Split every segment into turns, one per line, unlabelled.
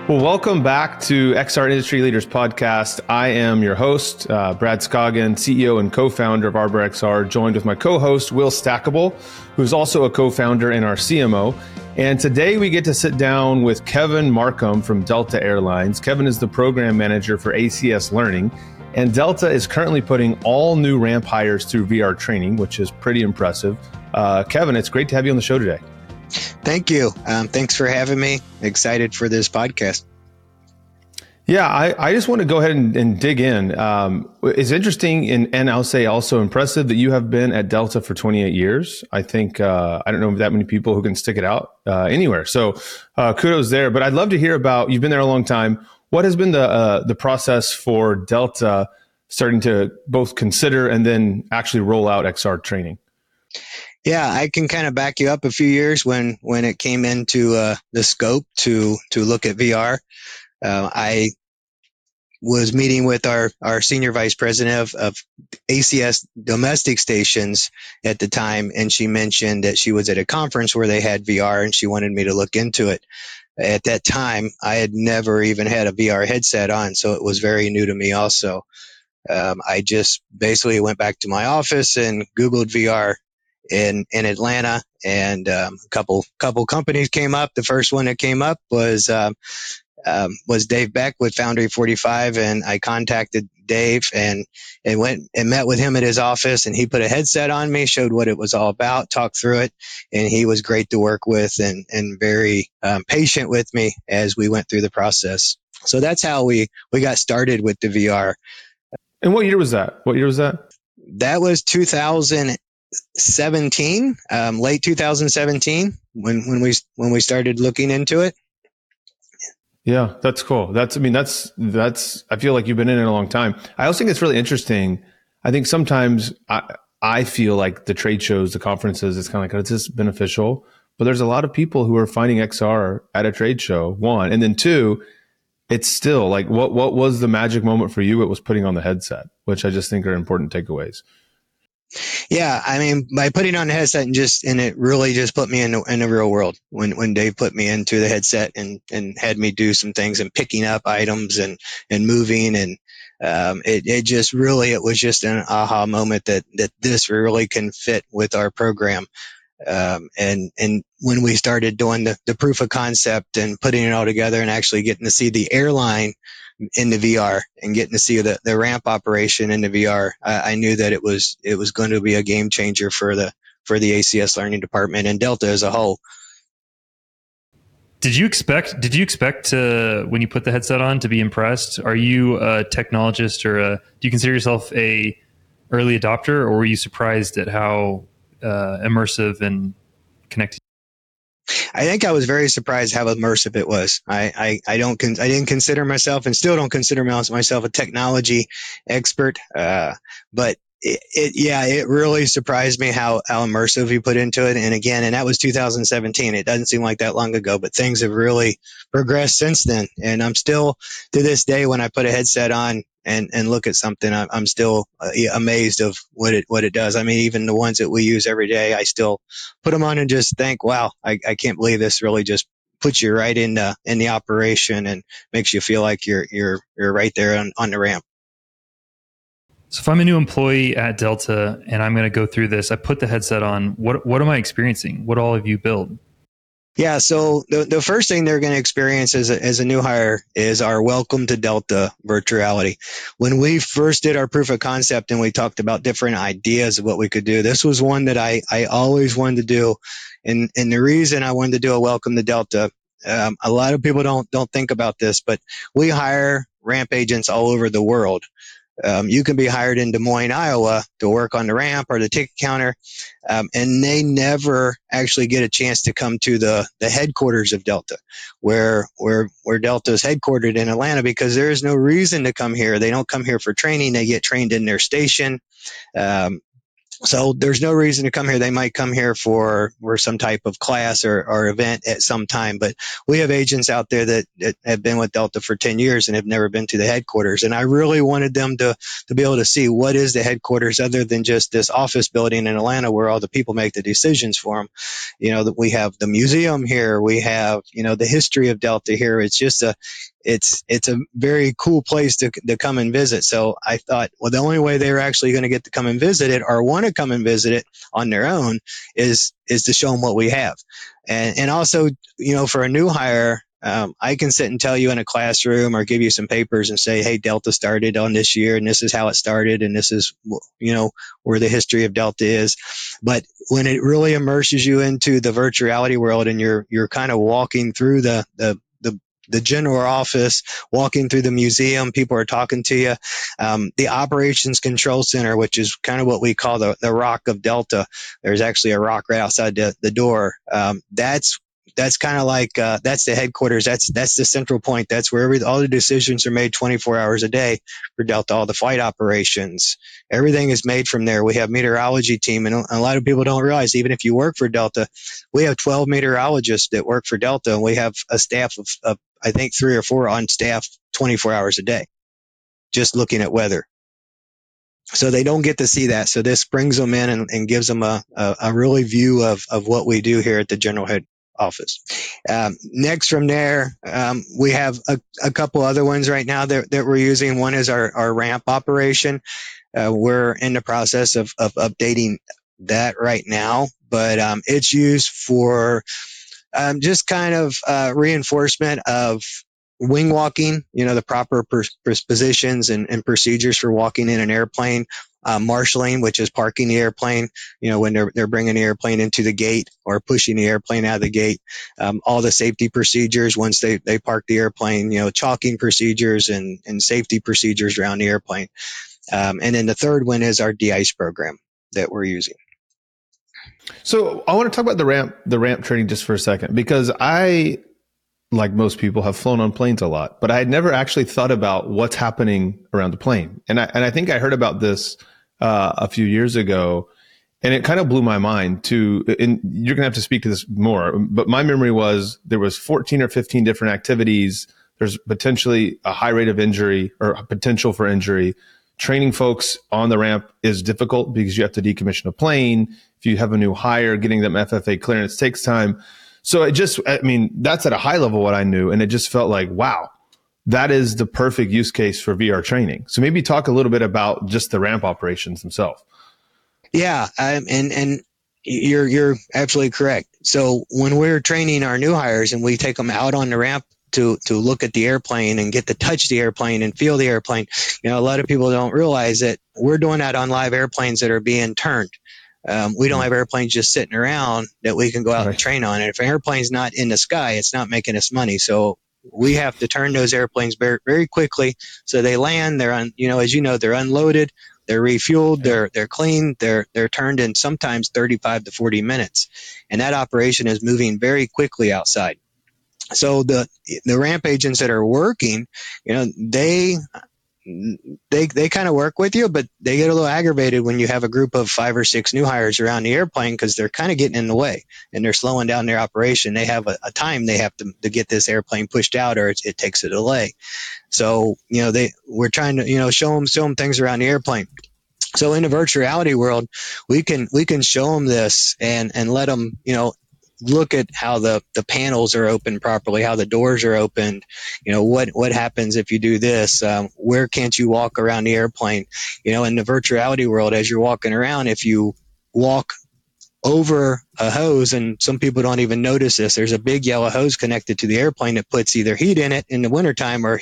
Well, welcome back to XR Industry Leaders Podcast. I am your host, Brad Scoggin, CEO and co-founder of Arbor XR, joined with my co-host, Will Stackable, who's also a co-founder and our CMO. And today we get to sit down with Kevin Markham from Delta Airlines. Kevin is the program manager for ACS Learning, and Delta is currently putting all new ramp hires through VR training, which is pretty impressive. Kevin, it's great to have you on the show today.
Thank you. Thanks for having me. Excited for this podcast.
Yeah, I just want to go ahead and dig in. It's interesting and I'll say also impressive that you have been at Delta for 28 years. I think, I don't know that many people who can stick it out anywhere. So kudos there. But I'd love to hear about, you've been there a long time. What has been the process for Delta starting to both consider and then actually roll out XR training?
Yeah, I can kind of back you up a few years when it came into the scope to look at VR. I was meeting with our senior vice president of ACS domestic stations at the time, and she mentioned that she was at a conference where they had VR and she wanted me to look into it. At that time, I had never even had a VR headset on, so it was very new to me also. I just basically went back to my office and Googled VR in Atlanta, and a couple companies came up. The first one that came up was Dave Beck with Foundry 45, and I contacted Dave and went and met with him at his office, and he put a headset on me, showed what it was all about, talked through it, and he was great to work with and very patient with me as we went through the process. So that's how we got started with the VR.
And what year was that?
That was 2017, late 2017, when we started looking into it.
Yeah, that's cool. That's I feel like you've been in it a long time. I also think it's really interesting. I think sometimes I feel like the trade shows, the conferences, it's kind of like, oh, it's just beneficial. But there's a lot of people who are finding XR at a trade show, one. And then two, it's still like, what was the magic moment for you? It was putting on the headset, which I just think are important takeaways.
Yeah, I mean, by putting on the headset and it really just put me in the real world when Dave put me into the headset and had me do some things and picking up items and moving, and it was just an aha moment that this really can fit with our program. And when we started doing the proof of concept and putting it all together and actually getting to see the airline in the VR and getting to see the ramp operation in the VR, I knew that it was going to be a game changer for the ACS learning department and Delta as a whole.
Did you expect to, when you put the headset on, to be impressed? Are you a technologist do you consider yourself a early adopter, or were you surprised at how immersive and connected?
I think I was very surprised how immersive it was. I didn't consider myself, and still don't consider myself, a technology expert. But it really surprised me how immersive he put into it. And that was 2017. It doesn't seem like that long ago, but things have really progressed since then. And I'm still, to this day, when I put a headset on and look at something, I'm still amazed of what it does. I mean, even the ones that we use every day, I still put them on and just think, wow, I can't believe this really just puts you right in the operation and makes you feel like you're right there on the ramp.
So if I'm a new employee at Delta and I'm going to go through this, I put the headset on. What am I experiencing? What all have you built?
Yeah, so the first thing they're going to experience as a new hire is our Welcome to Delta virtuality. When we first did our proof of concept and we talked about different ideas of what we could do, this was one that I always wanted to do. And the reason I wanted to do a Welcome to Delta, a lot of people don't think about this, but we hire ramp agents all over the world. You can be hired in Des Moines, Iowa to work on the ramp or the ticket counter, and they never actually get a chance to come to the headquarters of Delta, where Delta is headquartered in Atlanta, because there is no reason to come here. They don't come here for training. They get trained in their station. So there's no reason to come here. They might come here for some type of class or event at some time. But we have agents out there that have been with Delta for 10 years and have never been to the headquarters. And I really wanted them to be able to see what is the headquarters other than just this office building in Atlanta where all the people make the decisions for them. That we have the museum here. We have, the history of Delta here. It's just it's a very cool place to come and visit. So I thought, well, the only way they're actually going to get to come and visit it or want to come and visit it on their own is to show them what we have. And also, for a new hire, I can sit and tell you in a classroom or give you some papers and say, hey, Delta started on this year and this is how it started and this is, where the history of Delta is. But when it really immerses you into the virtual reality world and you're kind of walking through the general office, walking through the museum, people are talking to you. The operations control center, which is kind of what we call the rock of Delta. There's actually a rock right outside the door. That's kind of like, that's the headquarters. That's the central point. That's where all the decisions are made 24 hours a day for Delta, all the flight operations. Everything is made from there. We have meteorology team, and a lot of people don't realize, even if you work for Delta, we have 12 meteorologists that work for Delta, and we have a staff of I think 3 or 4 on staff 24 hours a day, just looking at weather. So they don't get to see that. So this brings them in and gives them a really view of what we do here at the general head office. Next from there, we have a couple other ones right now that we're using. One is our ramp operation. We're in the process of updating that right now, but it's used for just kind of reinforcement of wing walking, the proper positions and procedures for walking in an airplane. Marshaling, which is parking the airplane, when they're bringing the airplane into the gate or pushing the airplane out of the gate. All the safety procedures once they park the airplane, chalking procedures and safety procedures around the airplane. And then the third one is our de-ice program that we're using.
So I want to talk about the ramp training just for a second, because I, like most people, have flown on planes a lot, but I had never actually thought about what's happening around the plane. And I think I heard about this a few years ago, and it kind of blew my mind too. And you're going to have to speak to this more, but my memory was there was 14 or 15 different activities. There's potentially a high rate of injury or a potential for injury. Training folks on the ramp is difficult because you have to decommission a plane. If you have a new hire, getting them FFA clearance takes time. So that's at a high level what I knew. And it just felt like, wow, that is the perfect use case for VR training. So maybe talk a little bit about just the ramp operations themselves.
Yeah. And you're absolutely correct. So when we're training our new hires and we take them out on the ramp to look at the airplane and get to touch the airplane and feel the airplane, a lot of people don't realize that we're doing that on live airplanes that are being turned. We don't have airplanes just sitting around that we can go out and train on. And if an airplane's not in the sky, it's not making us money. So we have to turn those airplanes very, very quickly. So they land, they're they're unloaded, they're refueled, they're cleaned, they're turned in sometimes 35 to 40 minutes. And that operation is moving very quickly outside. So the ramp agents that are working, they kind of work with you, but they get a little aggravated when you have a group of 5 or 6 new hires around the airplane because they're kind of getting in the way and they're slowing down their operation. They have a time they have to get this airplane pushed out, or it takes a delay. So, we're trying to, show them things around the airplane. So in the virtual reality world, we can show them this and let them, look at how the panels are opened properly, how the doors are opened, what happens if you do this, where can't you walk around the airplane, in the virtual reality world. As you're walking around, if you walk over a hose, and some people don't even notice this, there's a big yellow hose connected to the airplane that puts either heat in it in the wintertime or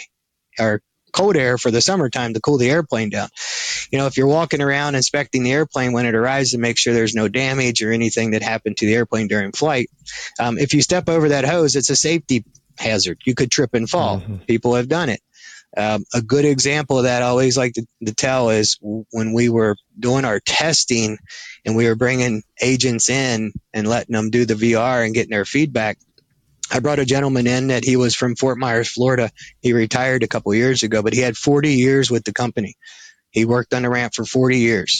cold air for the summertime to cool the airplane down. If you're walking around inspecting the airplane when it arrives to make sure there's no damage or anything that happened to the airplane during flight, if you step over that hose, it's a safety hazard. You could trip and fall. Mm-hmm. People have done it. A good example of that I always like to tell is when we were doing our testing and we were bringing agents in and letting them do the VR and getting their feedback. I brought a gentleman in that he was from Fort Myers, Florida. He retired a couple years ago, but he had 40 years with the company. He worked on the ramp for 40 years.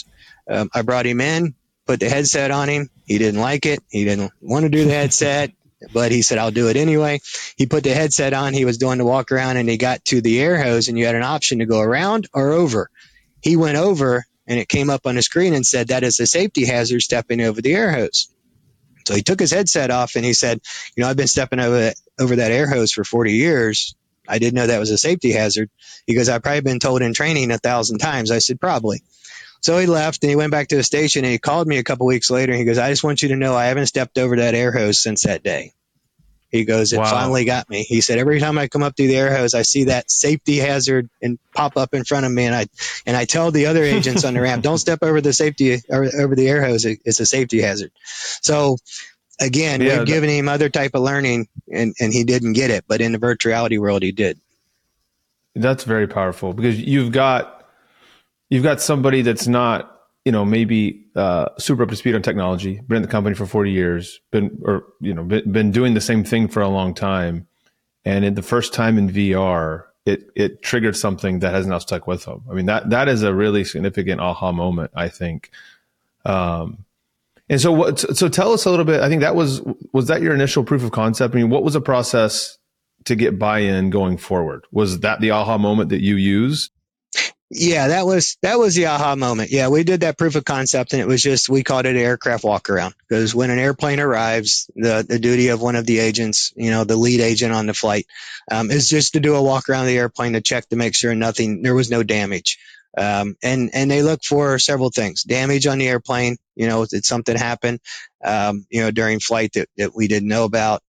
I brought him in, put the headset on him. He didn't like it. He didn't want to do the headset, but he said, I'll do it anyway. He put the headset on. He was doing the walk around, and he got to the air hose, and you had an option to go around or over. He went over, and it came up on the screen and said, that is a safety hazard stepping over the air hose. So he took his headset off, and he said, I've been stepping over that air hose for 40 years. I didn't know that was a safety hazard. He goes, I've probably been told in training 1,000 times. I said, probably. So he left, and he went back to the station, and he called me a couple weeks later, and he goes, I just want you to know I haven't stepped over that air hose since that day. He goes, it finally got me. He said, every time I come up through the air hose, I see that safety hazard and pop up in front of me. And I tell the other agents on the ramp, don't step over the safety or over the air hose. It's a safety hazard. So again, we've given him other type of learning, and he didn't get it, but in the virtual reality world, he did.
That's very powerful, because you've got somebody that's not, maybe super up to speed on technology, been in the company for 40 years, been doing the same thing for a long time. And in the first time in VR, it triggered something that has now stuck with them. I mean, that is a really significant aha moment, I think. And so tell us a little bit. I think was that your initial proof of concept? I mean, what was the process to get buy-in going forward? Was that the aha moment that you used?
Yeah, that was the aha moment. Yeah, we did that proof of concept, and it was just, we called it aircraft walk around, because when an airplane arrives, the duty of one of the agents, the lead agent on the flight, is just to do a walk around the airplane to check to make sure there was no damage. And they look for several things: damage on the airplane, did something happen, during flight that we didn't know about?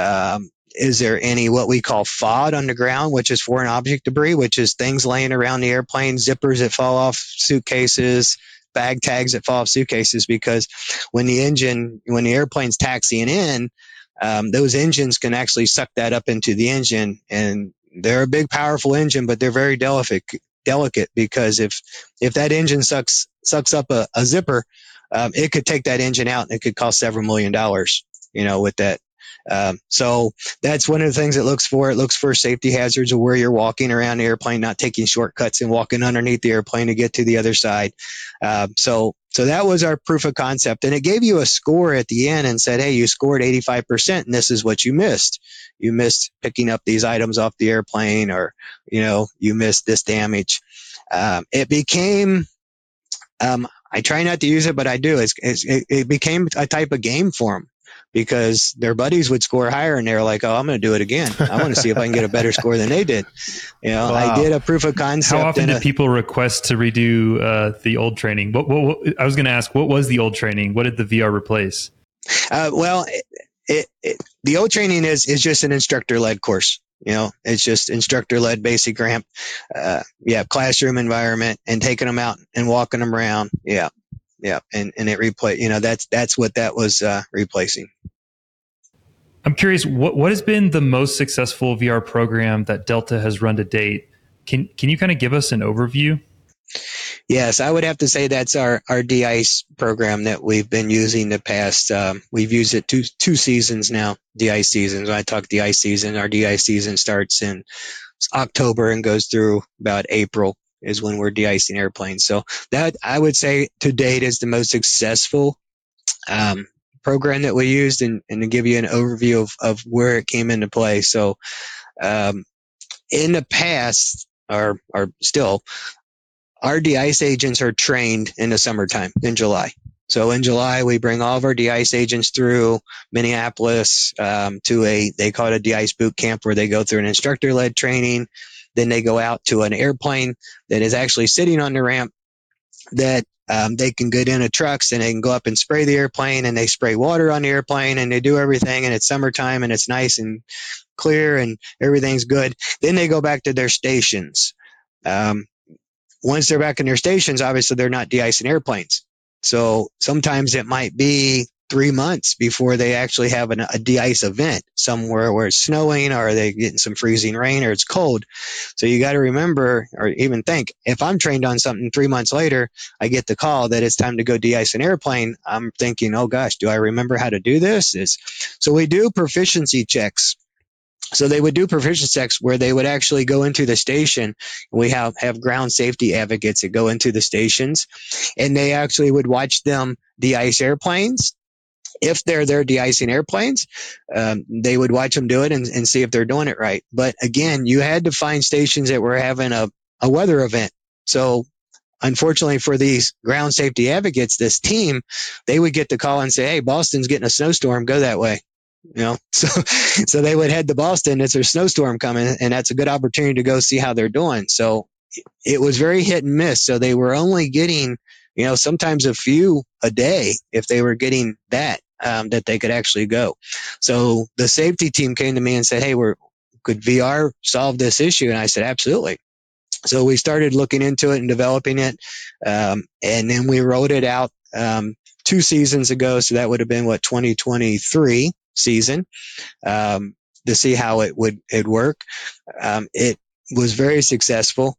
Is there any what we call FOD on the ground, which is foreign object debris, which is things laying around the airplane, zippers that fall off suitcases, bag tags that fall off suitcases? Because when the airplane's taxiing in, those engines can actually suck that up into the engine, and they're a big, powerful engine, but they're very delicate, because if that engine sucks up a zipper, it could take that engine out, and it could cost several $1 million, with that. So that's one of the things it looks for. It looks for safety hazards of where you're walking around the airplane, not taking shortcuts and walking underneath the airplane to get to the other side. So that was our proof of concept, and it gave you a score at the end and said, hey, you scored 85%, and this is what you missed. You missed picking up these items off the airplane, or, you missed this damage. It became, I try not to use it, but I do. It became a type of game for them, because their buddies would score higher, and they're like, oh, I'm going to do it again. I want to see if I can get a better score than they did. Wow. I did a proof of concept.
How often did people request to redo the old training? What I was going to ask, what was the old training? What did the VR replace?
Well, the old training is just an instructor-led course. It's just instructor-led basic ramp. Classroom environment, and taking them out and walking them around. Yeah. And it that's what that was replacing.
I'm curious, what has been the most successful VR program that Delta has run to date? Can you kind of give us an overview?
Yes, I would have to say that's our de-ice program that we've been using the past. We've used it two seasons now, de-ice seasons. When I talk de-ice season, our de-ice season starts in October and goes through about April is when we're de-icing airplanes. So that, I would say, to date is the most successful program that we used, and to give you an overview of where it came into play. So in the past, or still, our de-ice agents are trained in the summertime, in July. So in July, we bring all of our de-ice agents through Minneapolis to they call it a de-ice boot camp, where they go through an instructor-led training. Then they go out to an airplane that is actually sitting on the ramp that they can get into trucks, and they can go up and spray the airplane, and they spray water on the airplane, and they do everything, and it's summertime, and it's nice and clear, and everything's good. Then they go back to their stations. Once they're back in their stations, obviously they're not de-icing airplanes. So sometimes it might be 3 months before they actually have a de-ice event somewhere where it's snowing, or they're getting some freezing rain, or it's cold. So you got to remember, or even think, if I'm trained on something 3 months later, I get the call that it's time to go de-ice an airplane. I'm thinking, oh gosh, do I remember how to do this? So we do proficiency checks So they would do proficiency checks where they would actually go into the station. We have ground safety advocates that go into the stations, and they actually would watch them de-ice airplanes. If they're de-icing airplanes, they would watch them do it and see if they're doing it right. But again, you had to find stations that were having a weather event. So unfortunately for these ground safety advocates, this team, they would get the call and say, hey, Boston's getting a snowstorm, go that way. So they would head to Boston. It's a snowstorm coming, and that's a good opportunity to go see how they're doing. So it was very hit and miss. So they were only getting, sometimes a few a day if they were getting that they could actually go. So the safety team came to me and said, hey, could VR solve this issue? And I said, absolutely. So we started looking into it and developing it. And then we rolled it out 2 seasons ago. So that would have been 2023 season, to see how it would work. It was very successful.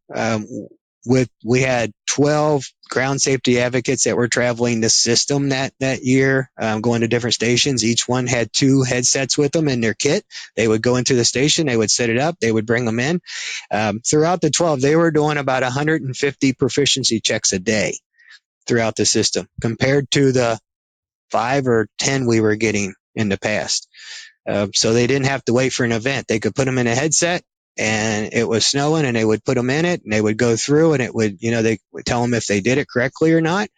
We had 12 ground safety advocates that were traveling the system that year, going to different stations. Each one had 2 headsets with them in their kit. They would go into the station, they would set it up, they would bring them in. Throughout the 12, they were doing about 150 proficiency checks a day throughout the system, compared to the 5 or 10 we were getting in the past. So they didn't have to wait for an event. They could put them in a headset, and it was snowing, and they would put them in it, and they would go through, and it would, they would tell them if they did it correctly or not.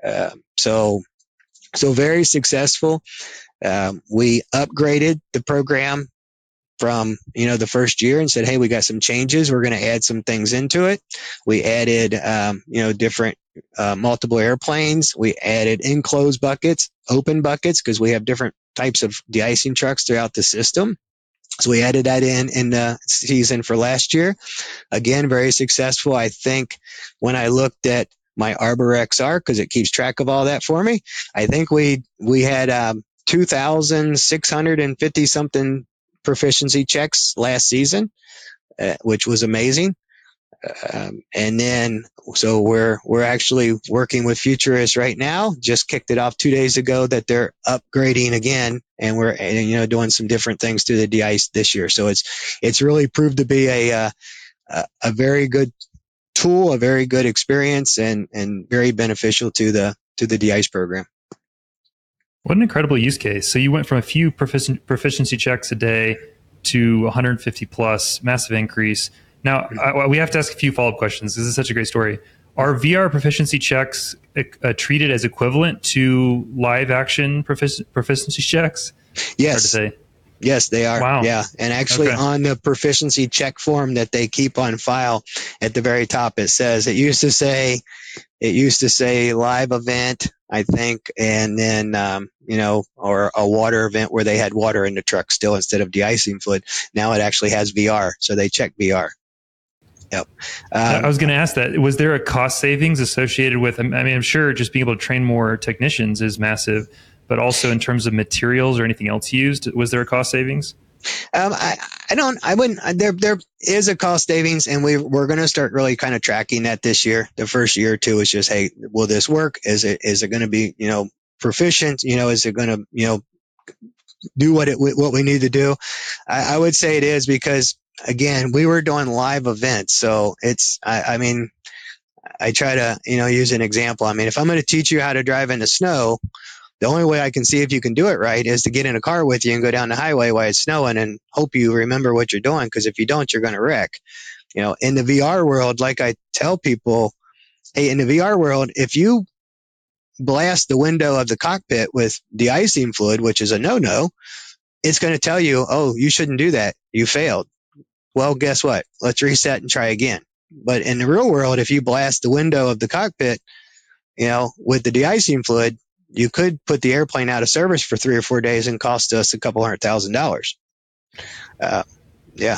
So very successful. We upgraded the program from, the first year and said, hey, we got some changes. We're going to add some things into it. We added, different multiple airplanes. We added enclosed buckets, open buckets, because we have different types of de-icing trucks throughout the system. So we added that in the season for last year. Again, very successful. I think when I looked at my Arbor XR, because it keeps track of all that for me, I think we had 2,650 something proficiency checks last season, which was amazing. And then, so we're actually working with Futurists right now. Just kicked it off 2 days ago that they're upgrading again, and we're doing some different things to the de-ice this year. So it's really proved to be a very good tool, a very good experience, and very beneficial to the de-ice program.
What an incredible use case. So you went from a few proficiency checks a day to 150 plus, massive increase. Now, we have to ask a few follow-up questions. This is such a great story. Are VR proficiency checks treated as equivalent to live action proficiency checks?
Yes.
Hard to say.
Yes, they are.
Wow.
Yeah. And actually on the proficiency check form that they keep on file at the very top, it used to say live event, I think, and then, or a water event where they had water in the truck still instead of de-icing fluid. Now it actually has VR. So they check VR. Yep.
I was going to ask that. Was there a cost savings associated with, I'm sure just being able to train more technicians is massive, but also in terms of materials or anything else used, was there a cost savings?
I wouldn't, there is a cost savings, and we're going to start really kind of tracking that this year. The first year or two is just, hey, will this work? Is it going to be, proficient? Is it going to, do what we need to do? I would say it is, because again, we were doing live events. So I try to, use an example. If I'm going to teach you how to drive in the snow, the only way I can see if you can do it right is to get in a car with you and go down the highway while it's snowing and hope you remember what you're doing. Because if you don't, you're going to wreck. In the VR world, like I tell people, hey, in the VR world, if you blast the window of the cockpit with de-icing fluid, which is a no-no, it's going to tell you, oh, you shouldn't do that. You failed. Well, guess what? Let's reset and try again. But in the real world, if you blast the window of the cockpit, with the de-icing fluid, you could put the airplane out of service for 3 or 4 days and cost us $200,000. Yeah.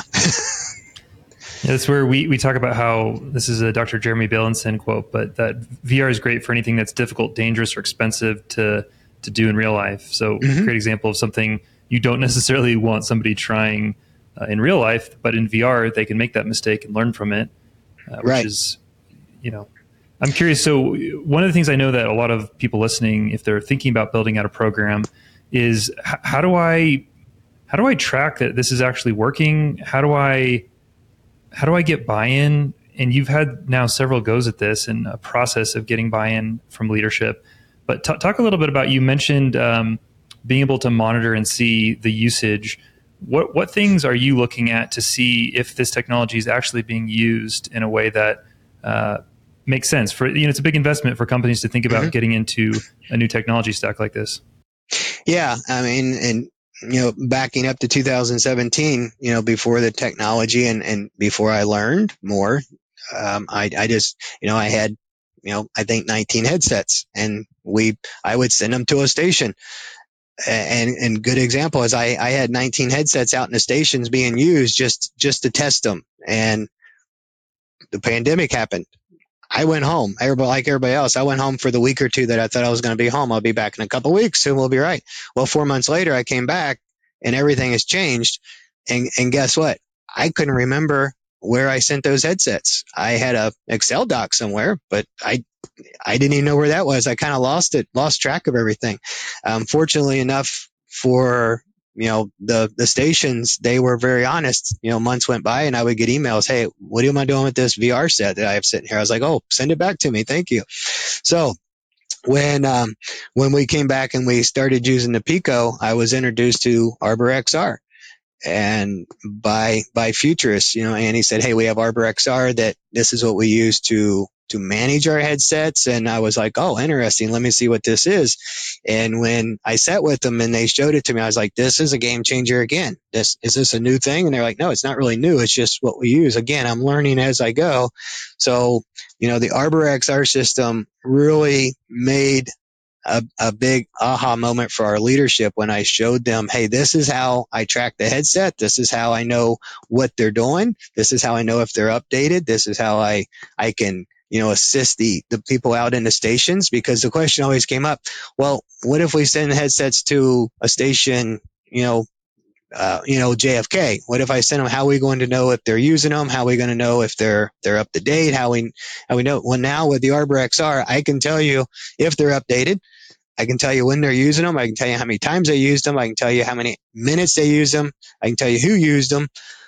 That's where we talk about how this is a Dr. Jeremy Bailenson quote, but that VR is great for anything that's difficult, dangerous, or expensive to do in real life. So great example of something you don't necessarily want somebody trying in real life, but in VR, they can make that mistake and learn from it, which is, I'm curious. So one of the things I know that a lot of people listening, if they're thinking about building out a program, is how do I how do I track that this is actually working? How do I get buy-in? And you've had now several goes at this and a process of getting buy-in from leadership. But talk a little bit about, you mentioned being able to monitor and see the usage. What things are you looking at to see if this technology is actually being used in a way that makes sense? For, it's a big investment for companies to think about getting into a new technology stack like this.
Yeah, I mean, and backing up to 2017, before the technology and before I learned more, I just, I had, I think 19 headsets, and I would send them to a station. And good example is I had 19 headsets out in the stations being used just to test them. And the pandemic happened. I went home. Like everybody else, I went home for the week or two that I thought I was going to be home. I'll be back in a couple of weeks. Soon we'll be right. Well, 4 months later, I came back and everything has changed. And guess what? I couldn't remember where I sent those headsets. I had a Excel doc somewhere, but I didn't even know where that was. I kind of lost track of everything. Fortunately enough for the stations, they were very honest. Months went by and I would get emails. Hey, what am I doing with this VR set that I have sitting here? I was like, oh, send it back to me. Thank you. So when we came back and we started using the Pico, I was introduced to Arbor XR. And by Futurist, and he said, hey, we have Arbor XR, that this is what we use to manage our headsets. And I was like, oh, interesting. Let me see what this is. And when I sat with them and they showed it to me, I was like, this is a game changer again. Is this a new thing? And they're like, no, it's not really new. It's just what we use. Again, I'm learning as I go. So, the Arbor XR system really made a big aha moment for our leadership when I showed them, hey, this is how I track the headset. This is how I know what they're doing. This is how I know if they're updated. This is how I can, assist the people out in the stations, because the question always came up, well, what if we send headsets to a station, JFK? What if I send them? How are we going to know if they're using them? How are we going to know if they're up to date? How we know? Well, now with the Arbor XR, I can tell you if they're updated. I can tell you when they're using them. I can tell you how many times they used them. I can tell you how many minutes they used them. I can tell you who used them.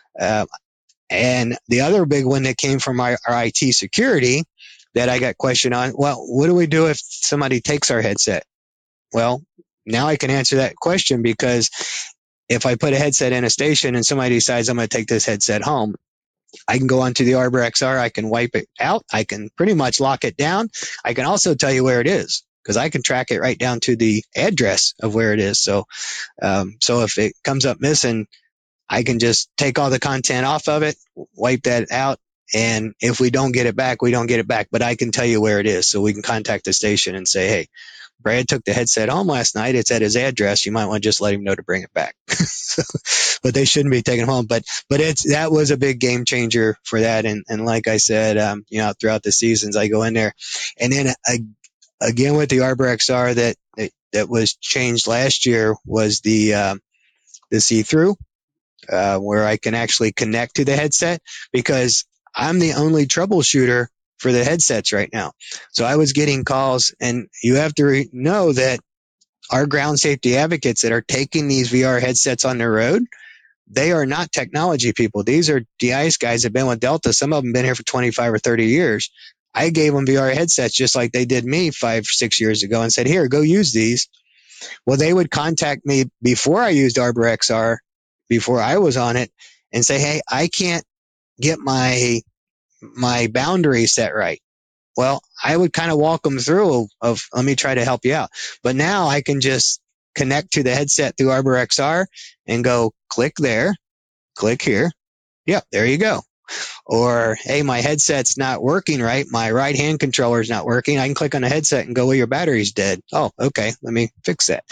And the other big one that came from our IT security that I got questioned on, well, what do we do if somebody takes our headset? Well, now I can answer that question, because if I put a headset in a station and somebody decides I'm going to take this headset home, I can go onto the Arbor XR. I can wipe it out. I can pretty much lock it down. I can also tell you where it is, because I can track it right down to the address of where it is. So if it comes up missing, I can just take all the content off of it, wipe that out. And if we don't get it back, we don't get it back. But I can tell you where it is. So we can contact the station and say, hey, Brad took the headset home last night. It's at his address. You might want to just let him know to bring it back. But they shouldn't be taken home. But that was a big game changer for that. And like I said, throughout the seasons, I go in there. And then again with the Arbor XR that was changed last year was the see-through, where I can actually connect to the headset, because I'm the only troubleshooter for the headsets right now. So I was getting calls, and you have to know that our ground safety advocates that are taking these VR headsets on the road, they are not technology people. These are de-ice guys that have been with Delta. Some of them been here for 25 or 30 years. I gave them VR headsets just like they did me 5 or 6 years ago and said, here, go use these. Well, they would contact me before I used Arbor XR, before I was on it, and say, hey, I can't get my boundary set right. Well, I would kind of walk them through of let me try to help you out. But now I can just connect to the headset through Arbor XR and go click there, click here. Yep, there you go. Or, hey, my headset's not working right. My right hand controller is not working. I can click on the headset and go, well, your battery's dead. Oh, okay. Let me fix that.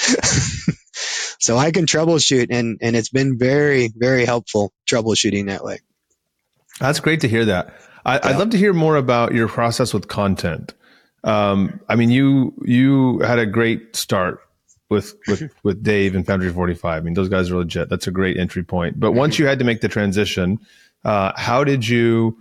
So I can troubleshoot, and it's been very, very helpful troubleshooting that way.
That's great to hear that. I'd love to hear more about your process with content. I mean, you had a great start with Dave and Foundry 45. I mean, those guys are legit. That's a great entry point. But once you had to make the transition, how did you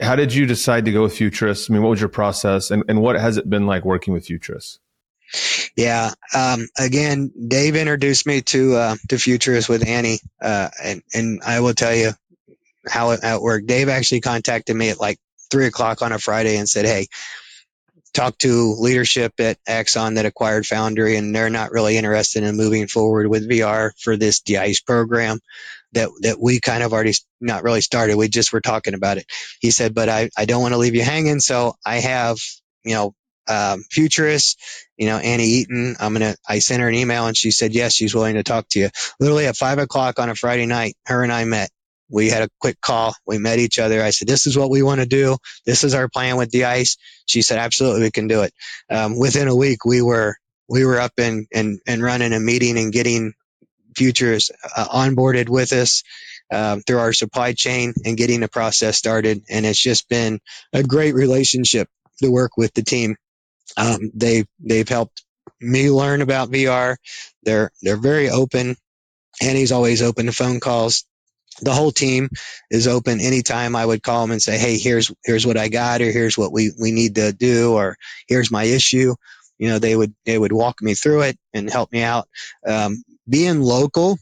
decide to go with Futurist? I mean, what was your process, and what has it been like working with Futurist?
Yeah. Again, Dave introduced me to Futurist with Annie, and I will tell you how it worked. Dave actually contacted me at like 3:00 on a Friday and said, "Hey, talk to leadership at Axon that acquired Foundry, and they're not really interested in moving forward with VR for this DICE program that we kind of already not really started. We just were talking about it." He said, "But I don't want to leave you hanging, so I have, Futurist, Annie Eaton. I sent her an email and she said, yes, she's willing to talk to you." Literally at 5:00 on a Friday night, her and I met. We had a quick call. We met each other. I said, "This is what we want to do. This is our plan with DICE." She said, "Absolutely, we can do it." Within a week, we were up and running a meeting and getting Futures onboarded with us through our supply chain and getting the process started. And it's just been a great relationship to work with the team. They've helped me learn about VR. They're very open. Annie's always open to phone calls. The whole team is open. Anytime I would call them and say, "Hey, here's what I got," or "Here's what we need to do," or "Here's my issue," they would walk me through it and help me out. Being local,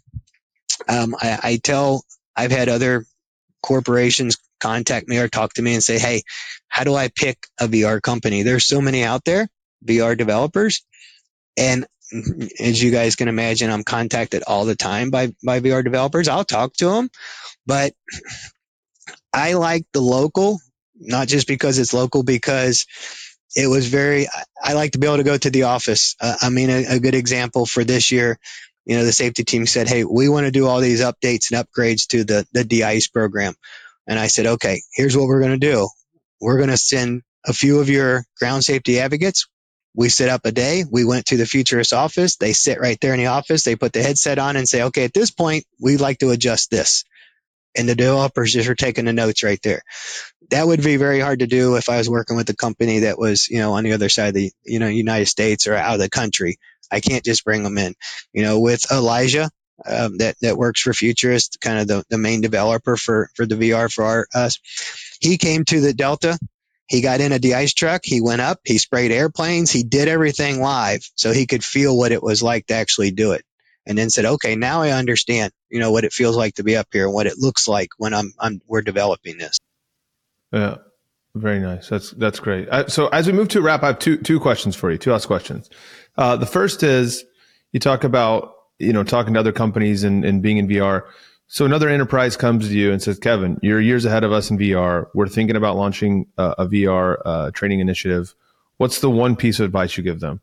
I've had other corporations contact me or talk to me and say, "Hey, how do I pick a VR company?" There's so many out there, VR developers. And as you guys can imagine, I'm contacted all the time by VR developers. I'll talk to them, but I like the local, not just because it's local, because I like to be able to go to the office. A good example for this year, the safety team said, "Hey, we want to do all these updates and upgrades to the DICE program." And I said, "Okay, here's what we're going to do. We're going to send a few of your ground safety advocates. We set up a day. We went to the Futurist office. They sit right there in the office. They put the headset on and say, "Okay, at this point, we'd like to adjust this." And the developers just are taking the notes right there. That would be very hard to do if I was working with a company that was, on the other side of the, United States or out of the country. I can't just bring them in. With Elijah, that works for Futurist, kind of the main developer for the VR for us. He came to the Delta. He got in a DICE truck. He went up. He sprayed airplanes. He did everything live so he could feel what it was like to actually do it. And then said, "Okay, now I understand, what it feels like to be up here and what it looks like when we're developing this."
Yeah, very nice. That's great. So as we move to wrap, I have two questions for you, two last questions. The first is, you talk about, talking to other companies and being in VR. So another enterprise comes to you and says, "Kevin, you're years ahead of us in VR. We're thinking about launching a VR training initiative." What's the one piece of advice you give them?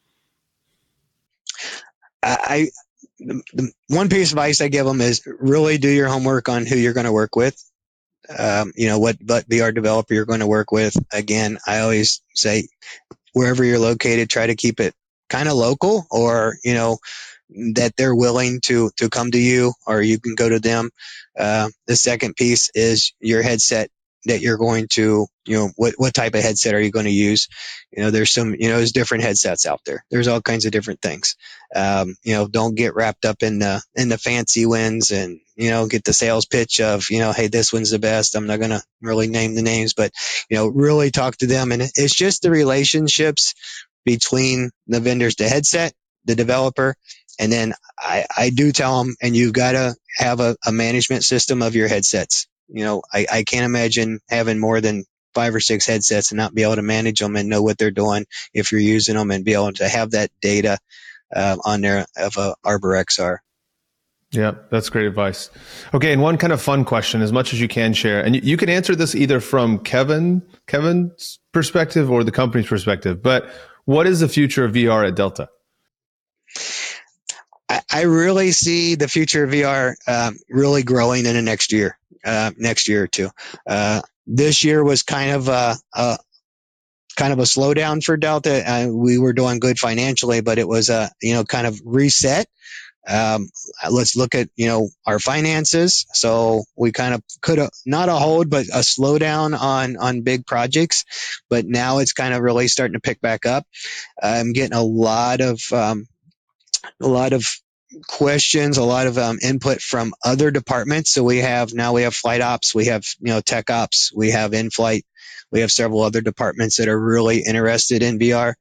The one piece of advice I give them is really do your homework on who you're going to work with. What VR developer you're going to work with. Again, I always say, wherever you're located, try to keep it kind of local, or, that they're willing to come to you, or you can go to them. The second piece is your headset that you're going to, what type of headset are you going to use? There's different headsets out there. There's all kinds of different things. Don't get wrapped up in the fancy wins and, get the sales pitch of, "Hey, this one's the best." I'm not going to really name the names, but, really talk to them. And it's just the relationships between the vendors, the headset, the developer. And then I do tell them, and you've got to have a management system of your headsets. I can't imagine having more than 5 or 6 headsets and not be able to manage them and know what they're doing if you're using them, and be able to have that data on there of a Arbor XR.
Yeah, that's great advice. Okay, and one kind of fun question, as much as you can share, and you can answer this either from Kevin's perspective or the company's perspective, but what is the future of VR at Delta?
I really see the future of VR really growing in the next year or two. This year was kind of a slowdown for Delta. We were doing good financially, but it was kind of reset. Let's look at, our finances. So we kind of could have, not a hold, but a slowdown on big projects, but now it's kind of really starting to pick back up. I'm getting a lot of questions, a lot of input from other departments. So we have flight ops, we have, tech ops, we have in-flight, We have several other departments that are really interested in VR.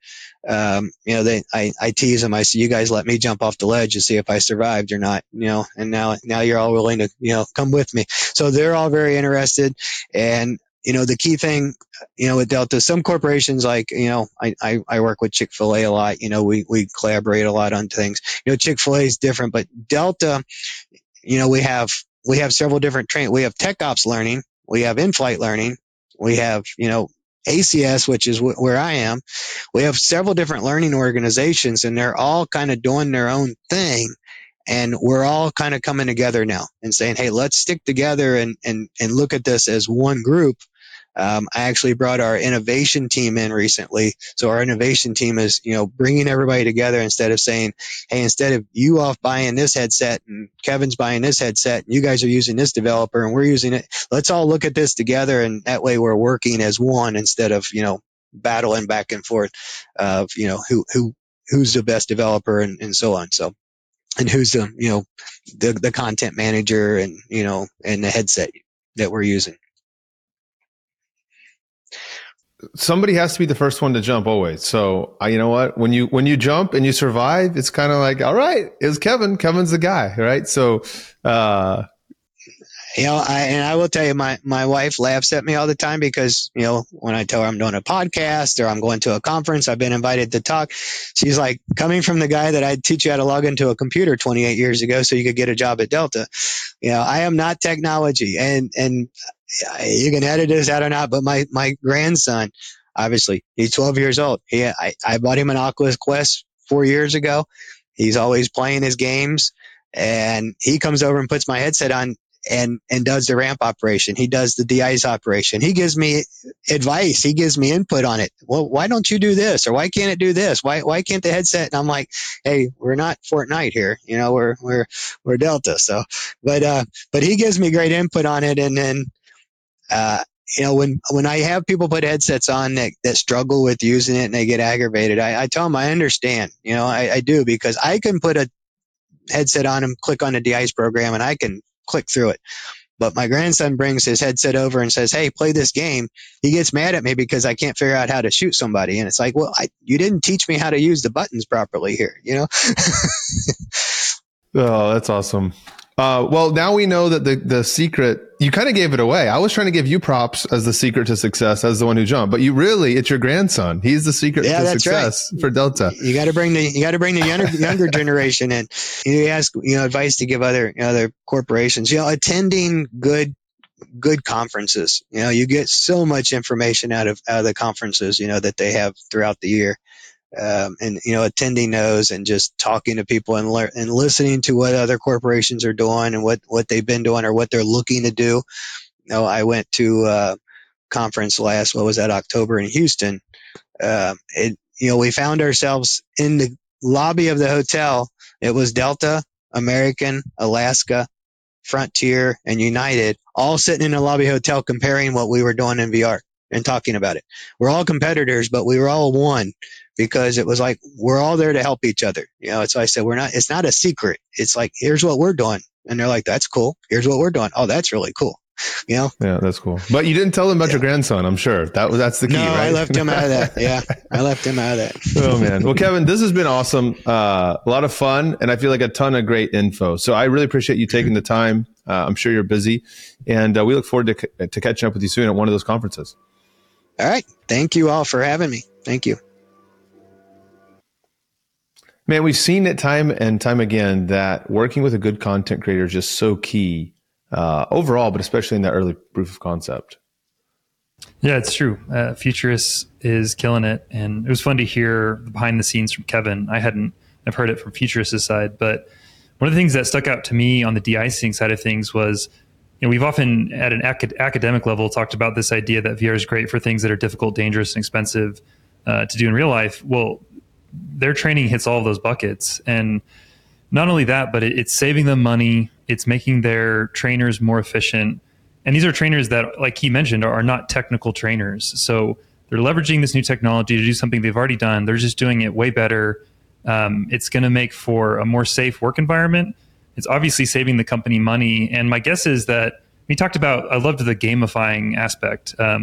I tease them. I say, you guys let me jump off the ledge and see if I survived or not, and now you're all willing to, come with me. So they're all very interested. And, the key thing, with Delta, some corporations like, I work with Chick-fil-A a lot. We collaborate a lot on things. Chick-fil-A is different, but Delta, we have several different we have tech ops learning. We have in-flight learning. We have, ACS, which is where I am. We have several different learning organizations, and they're all kind of doing their own thing. And we're all kind of coming together now and saying, hey, let's stick together and look at this as one group. I actually brought our innovation team in recently. So our innovation team is, bringing everybody together instead of saying, hey, instead of you off buying this headset and Kevin's buying this headset and you guys are using this developer and we're using it, let's all look at this together. And that way we're working as one instead of, battling back and forth of, who's the best developer and so on. So, and who's the content manager and, and the headset that we're using.
Somebody has to be the first one to jump always. So you know what, when you jump and you survive, it's kind of like, all right, it was Kevin. Kevin's the guy, right? So,
I will tell you, my wife laughs at me all the time because, when I tell her I'm doing a podcast or I'm going to a conference, I've been invited to talk. She's like, coming from the guy that I'd teach you how to log into a computer 28 years ago so you could get a job at Delta. I am not technology, and you can edit this out or not, but my grandson, obviously, he's 12 years old. I bought him an Oculus Quest 4 years ago. He's always playing his games, and he comes over and puts my headset on and does the ramp operation. He does the de-ice operation. He gives me advice. He gives me input on it. Well, why don't you do this? Or why can't it do this? Why can't the headset? And I'm like, hey, we're not Fortnite here. We're Delta. So, but he gives me great input on it. And then, when I have people put headsets on that struggle with using it and they get aggravated, I tell them I understand. I do, because I can put a headset on and click on the de-ice program and I can click through it. But my grandson brings his headset over and says, hey, play this game. He gets mad at me because I can't figure out how to shoot somebody. And it's like, well, you didn't teach me how to use the buttons properly here,
Oh, that's awesome. Well, now we know that the secret, you kind of gave it away. I was trying to give you props as the secret to success, as the one who jumped, but it's your grandson. He's the secret to success for Delta.
You got to bring the younger generation in. You ask, advice to give other corporations, attending good conferences. You get so much information out of the conferences, that they have throughout the year. And attending those and just talking to people and listening to what other corporations are doing and what they've been doing or what they're looking to do. I went to a conference October in Houston. We found ourselves in the lobby of the hotel. It was Delta, American, Alaska, Frontier, and United all sitting in a lobby hotel comparing what we were doing in VR and talking about it. We're all competitors, but we were all one. Because it was like, we're all there to help each other. So I said, it's not a secret. It's like, here's what we're doing. And they're like, that's cool. Here's what we're doing. Oh, that's really cool. Yeah, that's
cool. But you didn't tell them about your grandson, I'm sure. That's the key, right?
I left him out of that. Yeah, I left him out of that.
Oh, man. Well, Kevin, this has been awesome. A lot of fun. And I feel like a ton of great info. So I really appreciate you taking the time. I'm sure you're busy. And we look forward to catching up with you soon at one of those conferences.
All right. Thank you all for having me. Thank you.
Man, we've seen it time and time again that working with a good content creator is just so key overall, but especially in that early proof of concept.
Yeah, it's true. Futurist is killing it. And it was fun to hear behind the scenes from Kevin. I've heard it from Futurist's side, but one of the things that stuck out to me on the de-icing side of things was, we've often at an academic level talked about this idea that VR is great for things that are difficult, dangerous, and expensive to do in real life. Well, their training hits all of those buckets. And not only that, but it's saving them money. It's making their trainers more efficient. And these are trainers that, like he mentioned, are not technical trainers. So they're leveraging this new technology to do something they've already done. They're just doing it way better. It's going to make for a more safe work environment. It's obviously saving the company money. And my guess is that we talked about, I loved the gamifying aspect.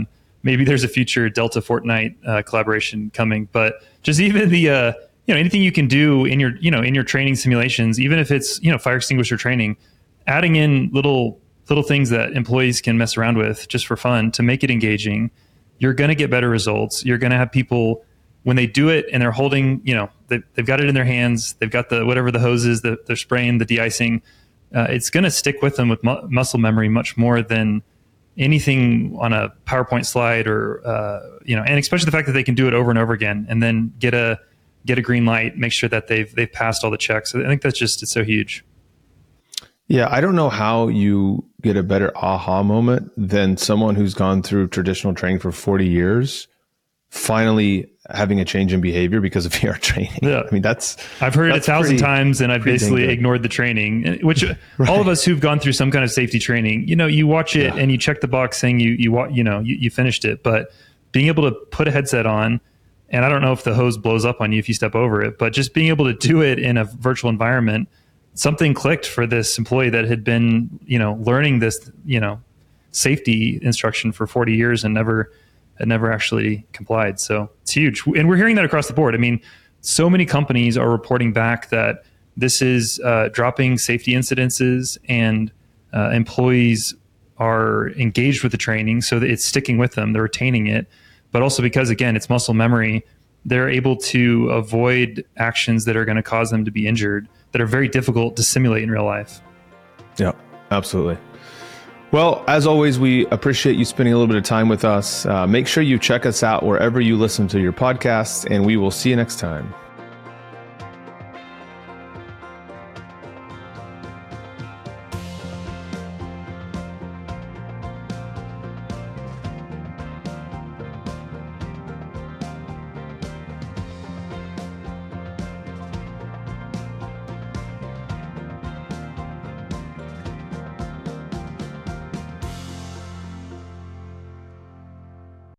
maybe there's a future Delta Fortnite collaboration coming. But just even the anything you can do in your training simulations, even if it's fire extinguisher training, adding in little things that employees can mess around with just for fun to make it engaging, you're going to get better results. You're going to have people, when they do it and they're holding, they've got it in their hands, they've got whatever the hoses that they're spraying, the de-icing, it's going to stick with them with muscle memory much more than anything on a PowerPoint slide or, and especially the fact that they can do it over and over again and then get a green light, make sure that they've passed all the checks. I think it's so huge.
Yeah, I don't know how you get a better aha moment than someone who's gone through traditional training for 40 years, finally having a change in behavior because of VR training. Yeah. I mean,
I've heard it 1,000 times and I've basically ignored the training, which right. All of us who've gone through some kind of safety training, you watch it and you check the box saying you finished it, but being able to put a headset on, and I don't know if the hose blows up on you if you step over it, but just being able to do it in a virtual environment, something clicked for this employee that had been, learning this, safety instruction for 40 years and never actually complied. So it's huge. And we're hearing that across the board. I mean, so many companies are reporting back that this is dropping safety incidences, and employees are engaged with the training, so that it's sticking with them, they're retaining it. But also because, again, it's muscle memory, they're able to avoid actions that are going to cause them to be injured, that are very difficult to simulate in real life.
Yeah, absolutely. Well, as always, we appreciate you spending a little bit of time with us. Make sure you check us out wherever you listen to your podcasts, and we will see you next time.